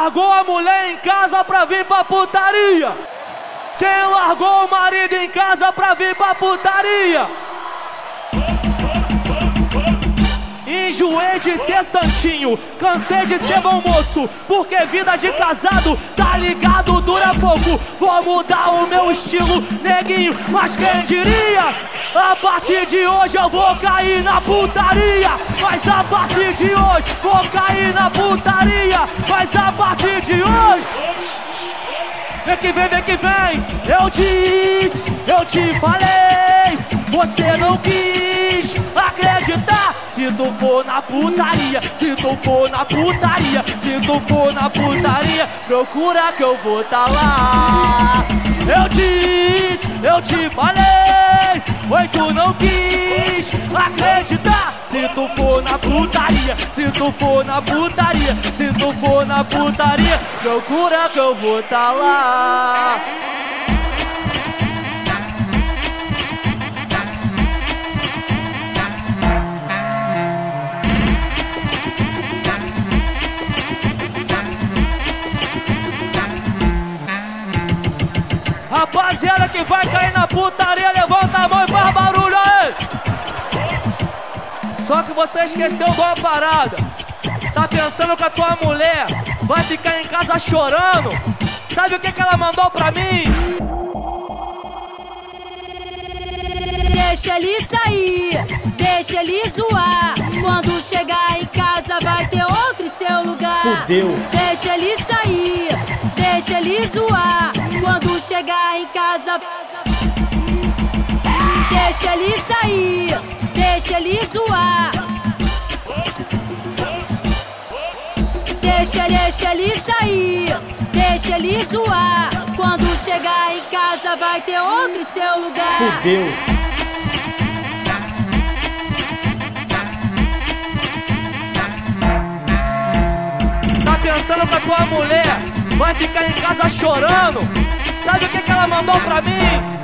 largou a mulher em casa pra vir pra putaria? Quem largou o marido em casa pra vir pra putaria? Enjoei de ser santinho, cansei de ser bom moço, porque vida de casado, tá ligado, dura pouco. Vou mudar o meu estilo, neguinho, mas quem diria? A partir de hoje eu vou cair na putaria. Mas a partir de hoje vou cair na putaria. Mas a partir de hoje vem que vem, vem que vem. Eu disse, eu te falei, você não quis acreditar. Se tu for na putaria, se tu for na putaria, se tu for na putaria, procura que eu vou tá lá. Eu disse, eu te falei, oi, tu não quis acreditar. Se tu for na putaria, se tu for na putaria, se tu for na putaria, procura que eu vou tá lá. Rapaziada que vai cair na putaria, levanta a mão e faz barulho aí. Só que você esqueceu de uma parada. Tá pensando que a tua mulher vai ficar em casa chorando? Sabe o que ela mandou pra mim? Deixa ele sair, deixa ele zoar. Quando chegar em casa vai ter outro em seu lugar. Fudeu. Deixa ele sair, deixa ele zoar. Quando chegar em casa, deixa ele sair, deixa ele zoar. Deixa ele sair, deixa ele zoar. Quando chegar em casa vai ter outro em seu lugar. Fudeu. Tá pensando que a tua mulher vai ficar em casa chorando? Sabe o que ela mandou pra mim?